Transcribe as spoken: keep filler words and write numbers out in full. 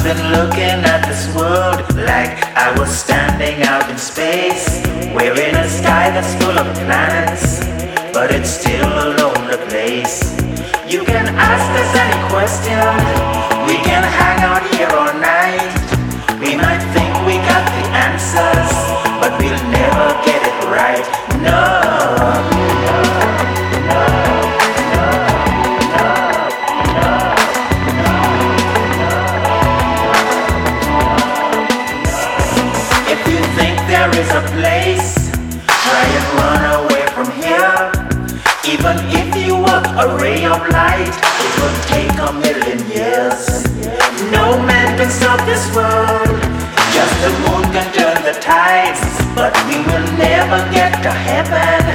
been looking at this world like I was standing out in space. We're in a sky that's full of planets, but it's still a lonely place. You can ask us any question, we can hang out here all night. We might think we got the answers, but we'll never get it right. No. There is a place, try and run away from here. Even if you walk a ray of light, it will take a million years. No man can stop this world, just the moon can turn the tides. But we will never get to heaven